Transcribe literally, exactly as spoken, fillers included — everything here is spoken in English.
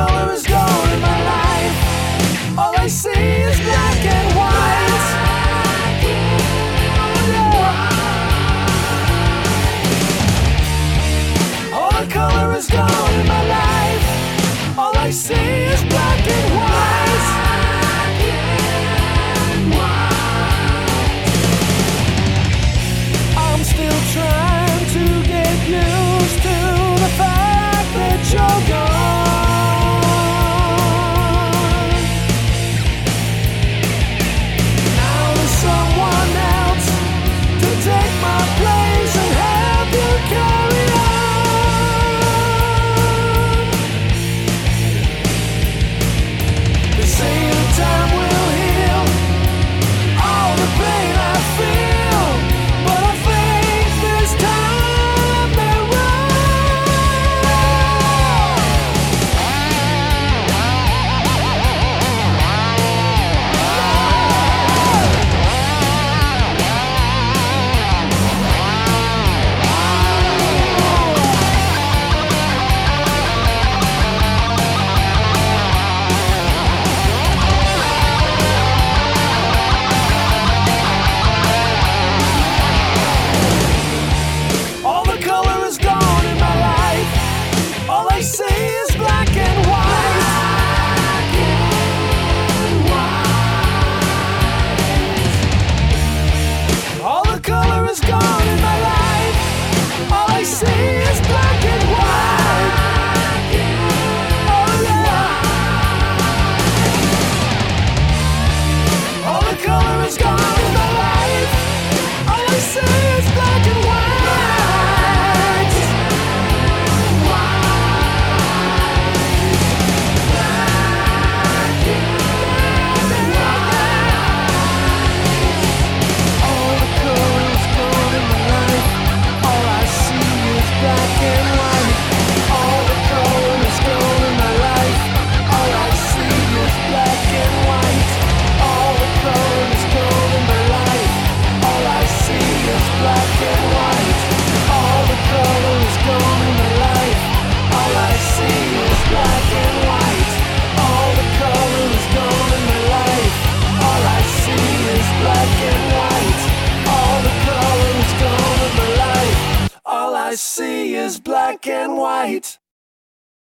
color is gone in my life. All I see is black and white. All the color is gone in my life. All I see is black and white. I'm still trying to get used to the fact that you're gone. Now there's someone else to take my place and help you carry on. They say the time will heal all the pain I feel, but I think this time they're all the color is gone in my life. All I see is black and white. All the color is gone in my life. All I see is black and white. Oh yeah. All the color is gone in my life. All I see is black and white. All the color is gone in my life. All I see is black and white. All the color is gone in my life. All I see is black and white. All the color is gone in my life. All I see is black and white. All the color is gone in my life. All I see is black and white. All the color is gone in my life. All I see is black and white. All the color is gone in my life. All I see is black and white.